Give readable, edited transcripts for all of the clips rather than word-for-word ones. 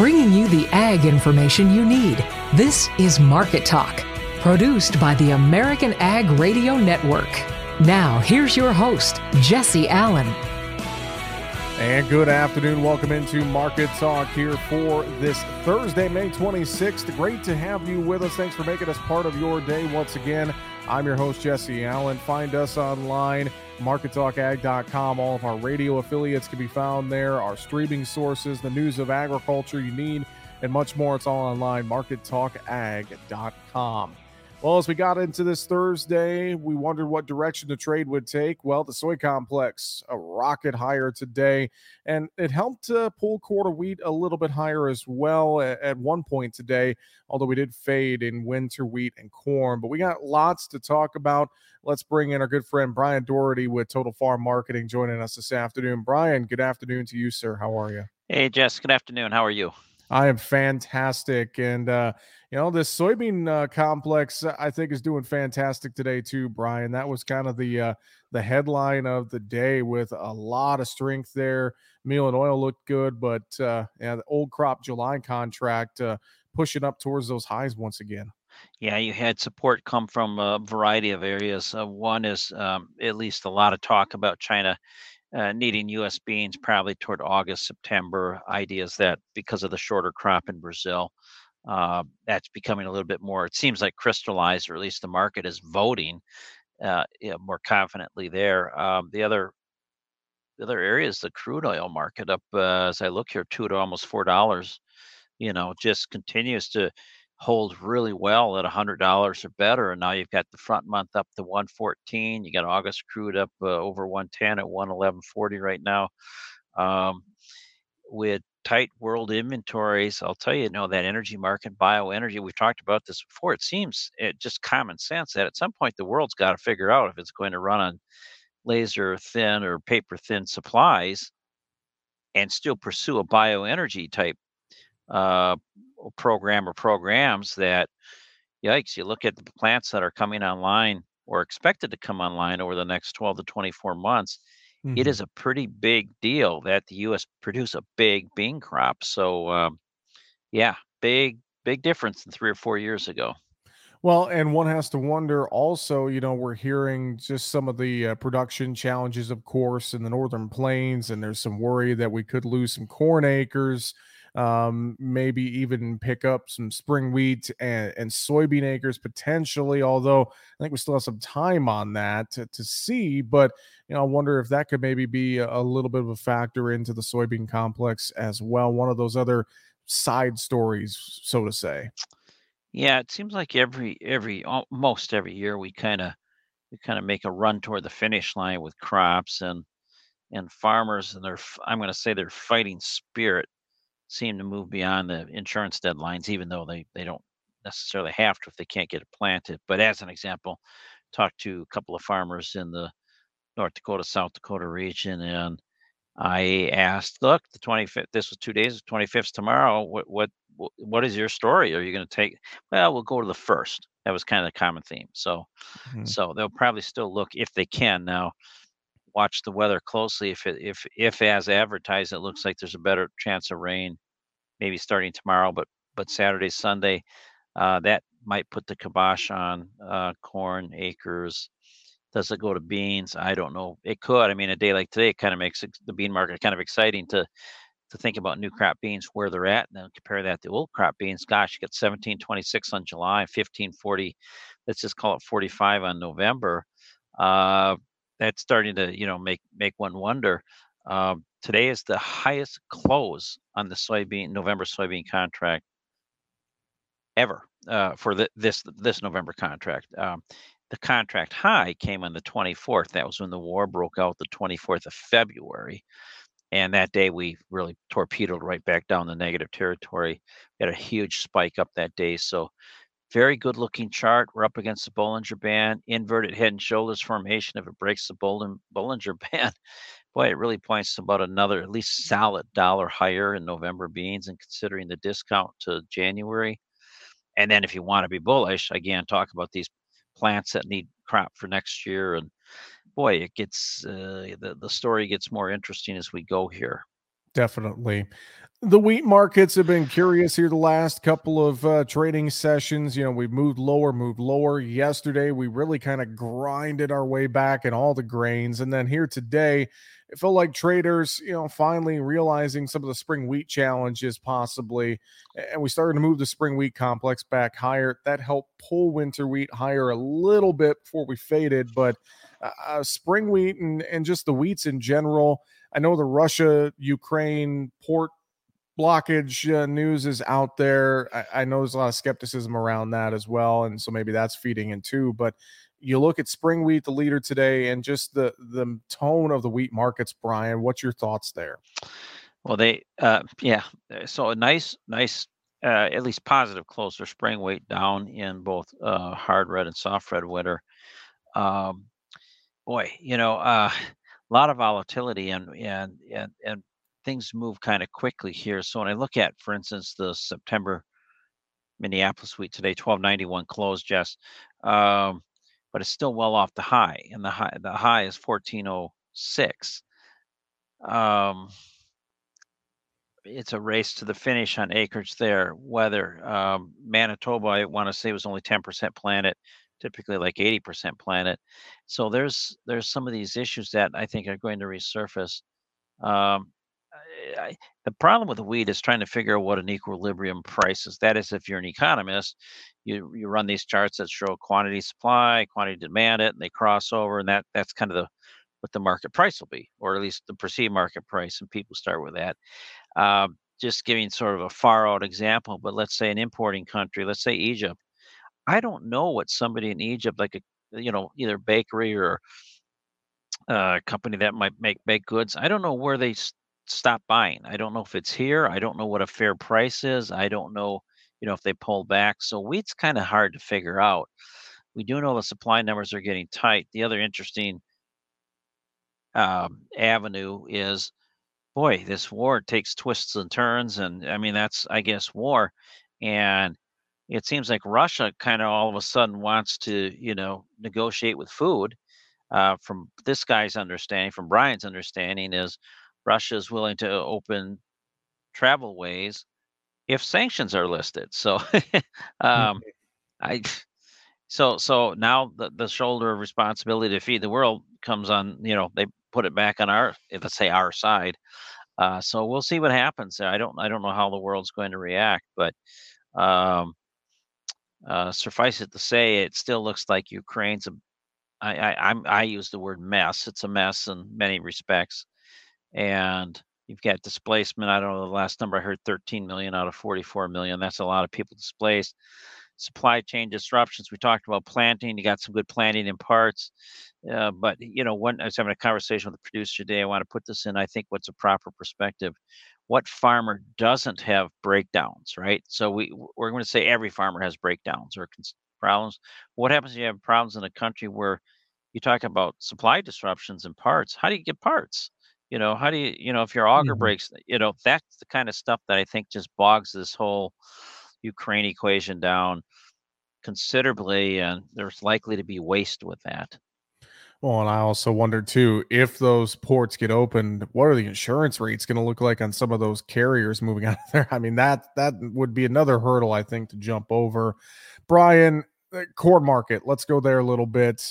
bringing you the ag information you need. This is Market Talk, produced by the American Ag Radio Network. Now, here's your host, Jesse Allen. And good afternoon. Welcome into Market Talk here for this Thursday, May 26th. Great to have you with us. Thanks for making us part of your day once again. I'm your host, Jesse Allen. Find us online, markettalkag.com. All of our radio affiliates can be found there, our streaming sources, the news of agriculture you need, and much more. It's all online, markettalkag.com. Well, as we got into this Thursday, we wondered what direction the trade would take. Well, the soy complex, a rocket higher today, and it helped pull quarter wheat a little bit higher as well at one point today, although we did fade in winter wheat and corn. But we got lots to talk about. Let's bring in our good friend Brian Doherty with Total Farm Marketing joining us this afternoon. Brian, good afternoon to you, sir. How are you? Hey, Jess. Good afternoon. How are you? I am fantastic. And, this soybean complex, I think, is doing fantastic today too, Brian. That was kind of the headline of the day with a lot of strength there. Meal and oil looked good, but the old crop July contract pushing up towards those highs once again. Yeah, you had support come from a variety of areas. One is at least a lot of talk about China needing U.S. beans probably toward August, September. Ideas that because of the shorter crop in Brazil, that's becoming a little bit more, it seems like crystallized, or at least the market is voting more confidently there. The other area is the crude oil market up, as I look here, $2 to almost $4, just continues to hold really well at $100 or better. And now you've got the front month up to 114. You got August crude up over 110 at 111.40 right now. With tight world inventories, I'll tell you, that energy market, bioenergy, we've talked about this before. It seems just common sense that at some point the world's got to figure out if it's going to run on laser thin or paper thin supplies and still pursue a bioenergy type program or programs that, yikes, you look at the plants that are coming online or expected to come online over the next 12 to 24 months. Mm-hmm. It is a pretty big deal that the U.S. produce a big bean crop. So, big difference than 3 or 4 years ago. Well, and one has to wonder also, we're hearing just some of the production challenges, of course, in the Northern Plains, and there's some worry that we could lose some corn acres. Maybe even pick up some spring wheat and soybean acres potentially, although I think we still have some time on that to see. But, I wonder if that could maybe be a little bit of a factor into the soybean complex as well. One of those other side stories, so to say. Yeah, it seems like almost every year we kind of make a run toward the finish line with crops and farmers, and I'm going to say their fighting spirit seem to move beyond the insurance deadlines, even though they don't necessarily have to if they can't get it planted. But as an example, talked to a couple of farmers in the North Dakota, South Dakota region, and I asked, look, the 25th, this was 2 days, 25th tomorrow. What is your story? Are you going to take, well, we'll go to the first. That was kind of the common theme. So they'll probably still look if they can. Now, watch the weather closely. If as advertised, it looks like there's a better chance of rain, maybe starting tomorrow, but Saturday, Sunday, that might put the kibosh on corn acres. Does it go to beans? I don't know. It could. I mean, a day like today, it kind of makes the bean market kind of exciting to think about new crop beans, where they're at, and then compare that to old crop beans. Gosh, you got 17.26 on July, 15.40. Let's just call it 45 on November. That's starting to, make one wonder. Today is the highest close on the November soybean contract ever for this November contract. The contract high came on the 24th. That was when the war broke out, the 24th of February. And that day we really torpedoed right back down the negative territory. We had a huge spike up that day. So very good looking chart. We're up against the Bollinger Band, inverted head and shoulders formation. If it breaks the Bollinger Band, boy, it really points to about another at least solid $1 higher in November beans, and considering the discount to January. And then if you want to be bullish, again, talk about these plants that need crop for next year. And boy, it gets the story gets more interesting as we go here. Definitely. The wheat markets have been curious here the last couple of trading sessions. We moved lower, moved lower. Yesterday, we really kind of grinded our way back in all the grains. And then here today, it felt like traders, finally realizing some of the spring wheat challenges possibly. And we started to move the spring wheat complex back higher. That helped pull winter wheat higher a little bit before we faded. But spring wheat and just the wheats in general, I know the Russia Ukraine port blockage news is out there. I know there's a lot of skepticism around that as well, and so maybe that's feeding in too. But you look at spring wheat, the leader today, and just the tone of the wheat markets. Brian, what's your thoughts there? Well, so a nice, at least positive close for spring wheat down in both hard red and soft red winter. Um, boy, a lot of volatility and things move kind of quickly here. So when I look at, for instance, the September Minneapolis wheat today, 1291 close, Jess, but it's still well off the high, and the high is 1406. It's a race to the finish on acreage there. Weather, Manitoba, I want to say was only 10% planted, typically like 80% planted. So there's some of these issues that I think are going to resurface. The problem with the wheat is trying to figure out what an equilibrium price is. That is, if you're an economist, you run these charts that show quantity supply, quantity demand it, and they cross over, and that's kind of what the market price will be, or at least the perceived market price, and people start with that. Just giving sort of a far out example, but let's say an importing country, let's say Egypt. I don't know what somebody in Egypt, like either bakery or a company that might make baked goods. I don't know where they stop buying. I don't know if it's here. I don't know what a fair price is. I don't know, if they pull back. So wheat's kind of hard to figure out. We do know the supply numbers are getting tight. The other interesting avenue is, boy, this war takes twists and turns, and I mean that's, I guess, war, and it seems like Russia kind of all of a sudden wants to, negotiate with food. From this guy's understanding, from Brian's understanding, is Russia is willing to open travel ways if sanctions are listed. So, I so now the shoulder of responsibility to feed the world comes on. They put it back on let's say our side. So we'll see what happens there. I don't know how the world's going to react, but suffice it to say, it still looks like Ukraine's I use the word mess. It's a mess in many respects, and you've got displacement. I don't know the last number I heard, 13 million out of 44 million. That's a lot of people displaced. Supply chain disruptions. We talked about planting. You got some good planting in parts. But when I was having a conversation with the producer today, I want to put this in, I think, what's a proper perspective. What farmer doesn't have breakdowns, right? So we're going to say every farmer has breakdowns or problems. What happens if you have problems in a country where you talk about supply disruptions in parts? How do you get parts? How do you, if your auger breaks, that's the kind of stuff that I think just bogs this whole Ukraine equation down considerably, and there's likely to be waste with that. Well, and I also wonder too, if those ports get opened, what are the insurance rates going to look like on some of those carriers moving out of there? I mean, that would be another hurdle, I think, to jump over. Brian, corn market, let's go there a little bit.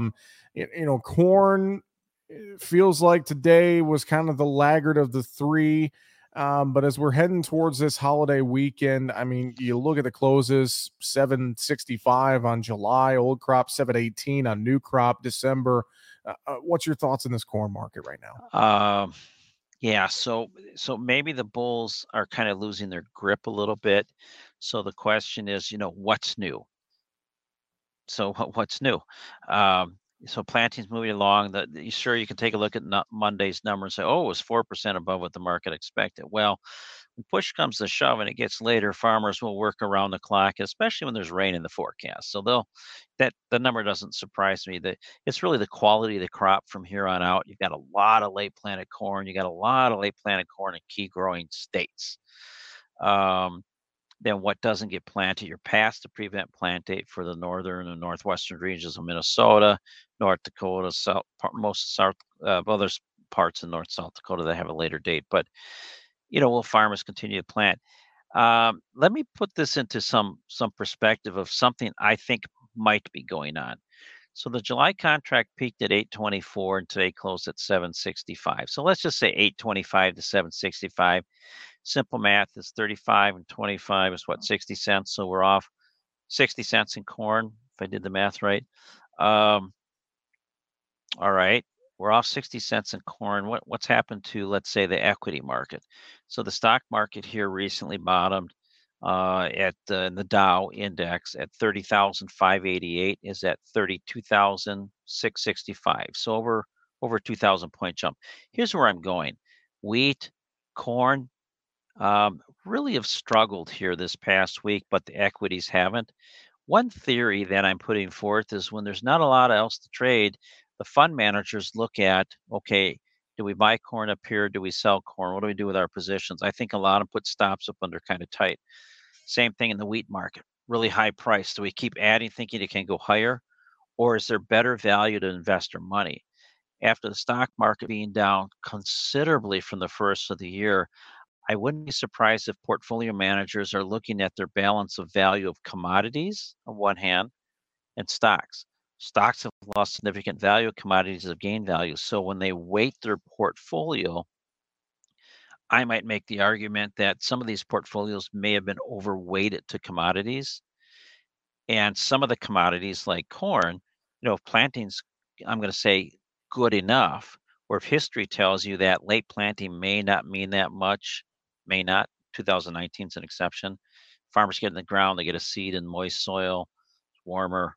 Corn feels like today was kind of the laggard of the three. But as we're heading towards this holiday weekend, I mean, you look at the closes, 765 on July, old crop 718 on new crop December. What's your thoughts on this corn market right now? Yeah, so maybe the bulls are kind of losing their grip a little bit. So the question is, what's new? So what's new? So planting's moving along. Sure, you can take a look at Monday's number and say, oh, it was 4% above what the market expected. Well, when push comes to shove and it gets later, farmers will work around the clock, especially when there's rain in the forecast. So the number doesn't surprise me. It's really the quality of the crop from here on out. You've got a lot of late planted corn. You got a lot of late planted corn in key growing states. Then what doesn't get planted, you're past the prevent plant date for the northern and northwestern regions of Minnesota, North Dakota, most South, other parts in North South Dakota that have a later date. But will farmers continue to plant? Let me put this into some perspective of something I think might be going on. So the July contract peaked at 824 and today closed at 765. So let's just say 825 to 765. Simple math is 35 and 25 is what, 60 cents. So we're off 60 cents in corn, if I did the math right. All right. We're off 60 cents in corn. What's happened to, let's say, the equity market? So the stock market here recently bottomed at the Dow index at 30,588 is at 32,665. So over 2,000 point jump. Here's where I'm going. Wheat, corn, really have struggled here this past week, but the equities haven't. One theory that I'm putting forth is when there's not a lot else to trade, the fund managers look at, okay, do we buy corn up here? Do we sell corn? What do we do with our positions? I think a lot of them put stops up under kind of tight. Same thing in the wheat market, really high price. Do we keep adding thinking it can go higher? Or is there better value to investor money? After the stock market being down considerably from the first of the year, I wouldn't be surprised if portfolio managers are looking at their balance of value of commodities on one hand and stocks. Stocks have lost significant value, commodities have gained value. So when they weight their portfolio, I might make the argument that some of these portfolios may have been overweighted to commodities. And some of the commodities like corn, if planting's, I'm going to say, good enough, or if history tells you that late planting may not mean that much, may not. 2019 is an exception. Farmers get in the ground, they get a seed in moist soil, warmer.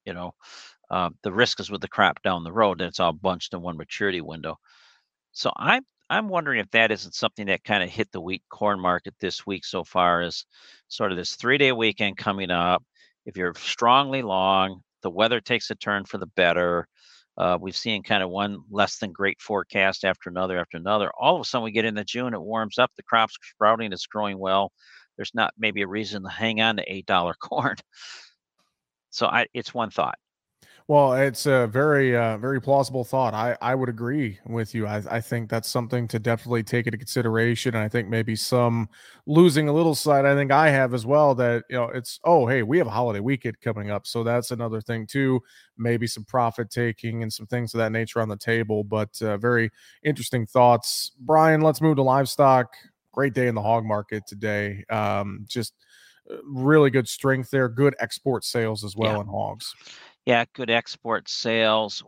The risk is with the crop down the road, and it's all bunched in one maturity window. So I'm wondering if that isn't something that kind of hit the wheat corn market this week so far, as sort of this 3-day weekend coming up. If you're strongly long, the weather takes a turn for the better. We've seen kind of one less than great forecast after another. All of a sudden we get into June, it warms up, the crop's sprouting, it's growing well. There's not maybe a reason to hang on to $8 corn. So it's one thought. Well, it's a very plausible thought. I would agree with you. I think that's something to definitely take into consideration. And I think maybe some losing a little sight. I think I have as well. That it's hey, we have a holiday weekend coming up, so that's another thing too. Maybe some profit taking and some things of that nature on the table. But very interesting thoughts, Brian. Let's move to livestock. Great day in the hog market today. Just really good strength there. Good export sales as well in hogs. Yeah, good export sales.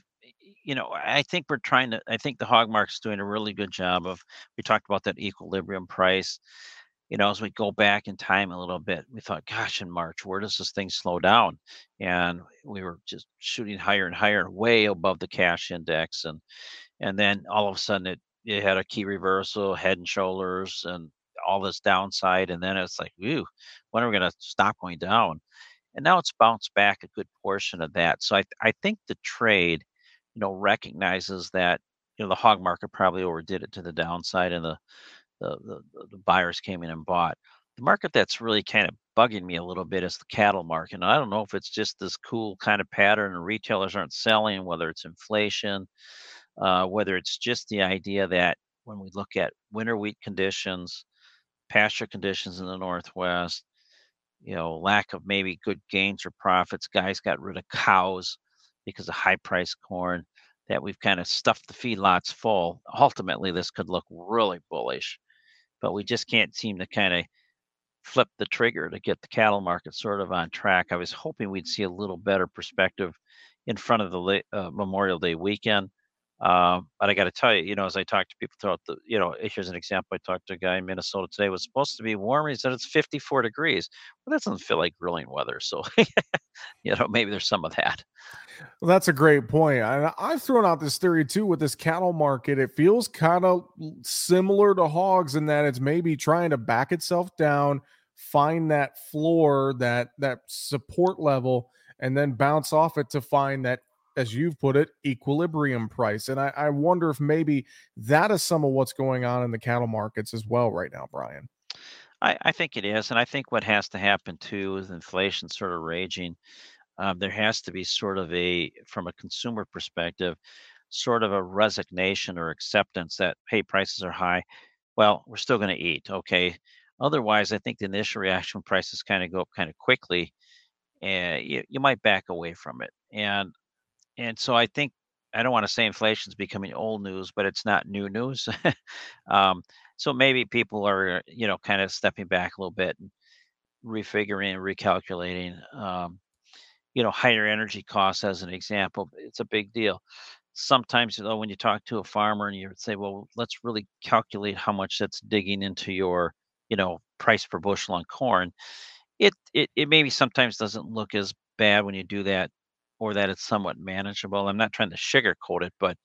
I think I think the hog market's doing a really good job we talked about that equilibrium price. As we go back in time a little bit, we thought, gosh, in March, where does this thing slow down? And we were just shooting higher and higher, way above the cash index. And then all of a sudden it had a key reversal, head and shoulders, and all this downside. And then it's like, ooh, when are we going to stop going down? And now it's bounced back a good portion of that. So I think the trade, recognizes that, the hog market probably overdid it to the downside, and the buyers came in and bought. The market that's really kind of bugging me a little bit is the cattle market. And I don't know if it's just this cool kind of pattern and retailers aren't selling, whether it's inflation, whether it's just the idea that when we look at winter wheat conditions, pasture conditions in the Northwest, lack of maybe good gains or profits. Guys got rid of cows because of high price corn, that we've kind of stuffed the feedlots full. Ultimately, this could look really bullish, but we just can't seem to kind of flip the trigger to get the cattle market sort of on track. I was hoping we'd see a little better perspective in front of the Memorial Day weekend. But I got to tell you, as I talk to people throughout here's an example. I talked to a guy in Minnesota today. It was supposed to be warm. He said it's 54 degrees. Well, that doesn't feel like grilling weather. So, maybe there's some of that. Well, that's a great point. I've thrown out this theory too with this cattle market. It feels kind of similar to hogs in that it's maybe trying to back itself down, find that floor, that support level, and then bounce off it to find that, as you've put it, equilibrium price. And I wonder if maybe that is some of what's going on in the cattle markets as well right now, Brian. I think it is. And I think what has to happen too is inflation sort of raging. There has to be sort of from a consumer perspective, sort of a resignation or acceptance that, hey, prices are high. Well, we're still going to eat. Okay. Otherwise, I think the initial reaction when prices kind of go up kind of quickly, and you might back away from it. And so I think I don't want to say inflation is becoming old news, but it's not new news. um, so maybe people are, kind of stepping back a little bit and refiguring, recalculating. Higher energy costs as an example, it's a big deal. Sometimes, though, when you talk to a farmer and you say, well, let's really calculate how much that's digging into your, price per bushel on corn, it maybe sometimes doesn't look as bad when you do that, or that it's somewhat manageable. I'm not trying to sugarcoat it, but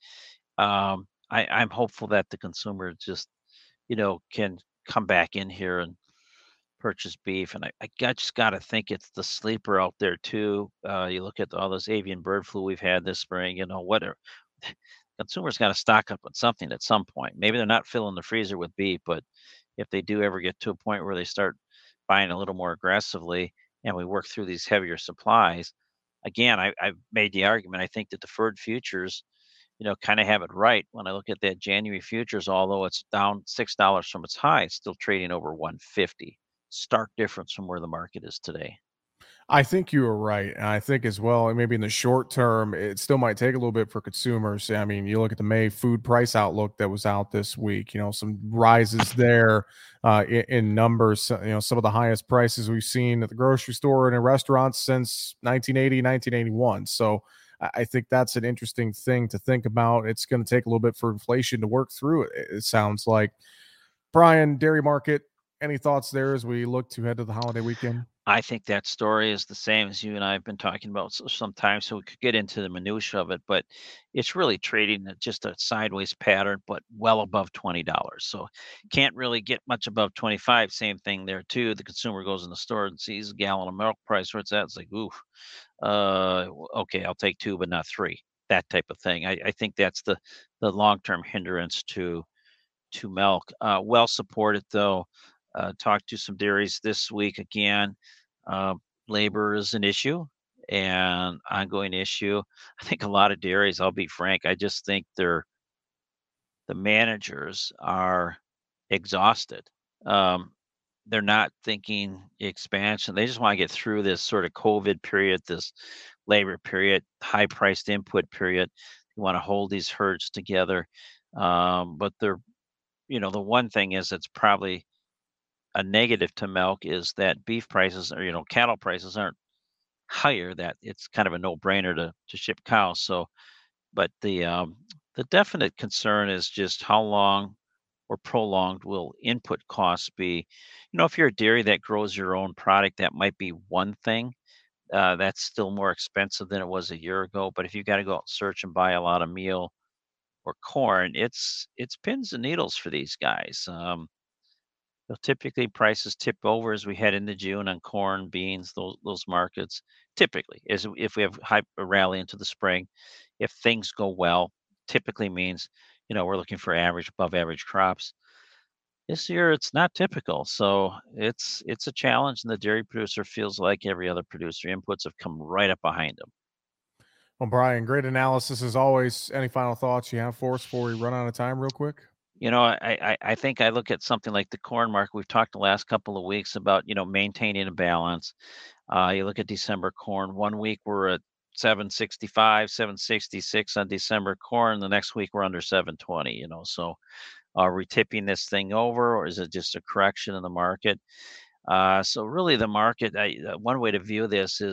I'm hopeful that the consumer just, can come back in here and purchase beef. And just got to think it's the sleeper out there too. You look at all this avian bird flu we've had this spring. Whatever. Consumers got to stock up on something at some point. Maybe they're not filling the freezer with beef, but if they do ever get to a point where they start buying a little more aggressively, and we work through these heavier supplies, again, I've made the argument. I think the deferred futures, kind of have it right. When I look at that January futures, although it's down $6 from its high, it's still trading over 150. Stark difference from where the market is today. I think you were right. And I think as well, and maybe in the short term, it still might take a little bit for consumers. I mean, you look at the May food price outlook that was out this week, some rises there in numbers, some of the highest prices we've seen at the grocery store and in restaurants since 1980, 1981. So I think that's an interesting thing to think about. It's going to take a little bit for inflation to work through it, it sounds like. Brian, dairy market, any thoughts there as we look to head to the holiday weekend? I think that story is the same as you and I have been talking about sometimes, so we could get into the minutia of it, but it's really trading at just a sideways pattern, but well above $20. So can't really get much above 25. Same thing there too. The consumer goes in the store and sees a gallon of milk price where it's at. It's like, ooh, okay, I'll take two, but not three. That type of thing. I think that's the long term hindrance to milk. Well supported though. Talked to some dairies this week again. Uh, Labor is an issue and ongoing issue. I think a lot of dairies, I'll be frank, I just think the managers are exhausted. Um, they're not thinking expansion. They just want to get through this sort of COVID period, this labor period, high priced input period. They want to hold these herds together. But the one thing is that's probably a negative to milk is that beef prices or cattle prices aren't higher, that it's kind of a no-brainer to ship cows. So but the definite concern is just how long or prolonged will input costs be. If you're a dairy that grows your own product, that might be one thing. That's still more expensive than it was a year ago. But if you got to go out and search and buy a lot of meal or corn, it's pins and needles for these guys. Typically, prices tip over as we head into June on corn, beans, those markets. Typically, as if we have a rally into the spring, if things go well, typically means we're looking for average, above average crops. This year, it's not typical, so it's a challenge, and the dairy producer feels like every other producer. Inputs have come right up behind them. Well, Brian, great analysis as always. Any final thoughts you have for us before we run out of time, real quick? I think I look at something like the corn market. We've talked the last couple of weeks about maintaining a balance. You look at December corn. One week we're at 765, 766 on December corn. The next week we're under 720. So are we tipping this thing over, or is it just a correction in the market? So really, the market. One way to view this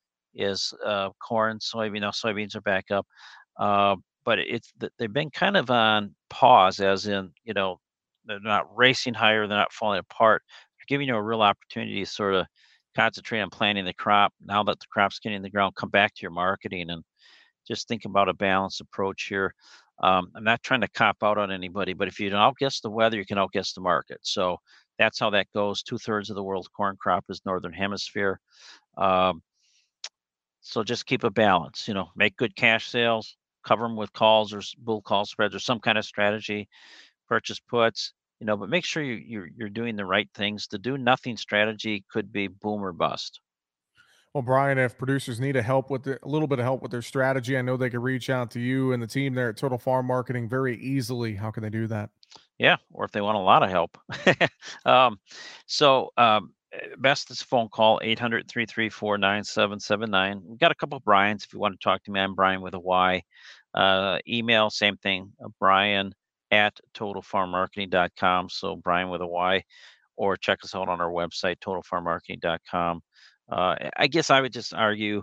is corn, soybean. Now soybeans are back up, but they've been kind of on pause, as in they're not racing higher, they're not falling apart. They're giving you a real opportunity to sort of concentrate on planting the crop. Now that the crop's getting in the ground, come back to your marketing and just think about a balanced approach here. I'm not trying to cop out on anybody, but if you can outguess the weather, you can outguess the market. So that's how that goes. 2/3 of the world's corn crop is northern hemisphere. Um, so just keep a balance. Make good cash sales, cover them with calls or bull call spreads or some kind of strategy. Purchase puts. But make sure you're doing the right things. The do nothing strategy could be boom or bust. Well, Brian, if producers need a little bit of help with their strategy, I know they can reach out to you and the team there at Total Farm Marketing very easily. How can they do that? Yeah, or if they want a lot of help. um, best is phone call 800-334-9779. We've got a couple of Brians if you want to talk to me. I'm Brian with a Y. Email, same thing, Brian at totalfarmmarketing.com. So Brian with a Y, or check us out on our website, totalfarmmarketing.com. I guess I would just argue,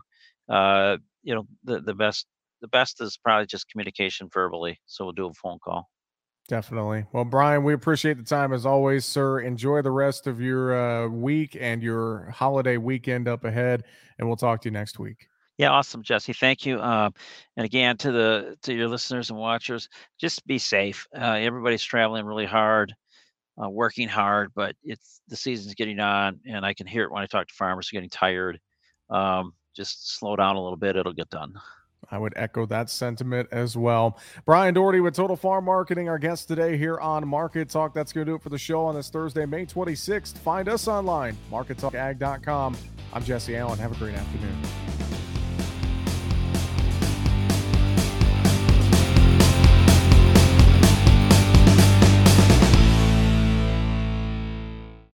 the best is probably just communication verbally. So we'll do a phone call. Definitely. Well, Brian, we appreciate the time as always, sir. Enjoy the rest of your week and your holiday weekend up ahead, and we'll talk to you next week. Yeah, awesome, Jesse. Thank you. And again, to your listeners and watchers, just be safe. Everybody's traveling really hard, working hard, but the season's getting on, and I can hear it when I talk to farmers who are getting tired. Just slow down a little bit; it'll get done. I would echo that sentiment as well. Brian Doherty with Total Farm Marketing, our guest today here on Market Talk. That's going to do it for the show on this Thursday, May 26th. Find us online, markettalkag.com. I'm Jesse Allen. Have a great afternoon.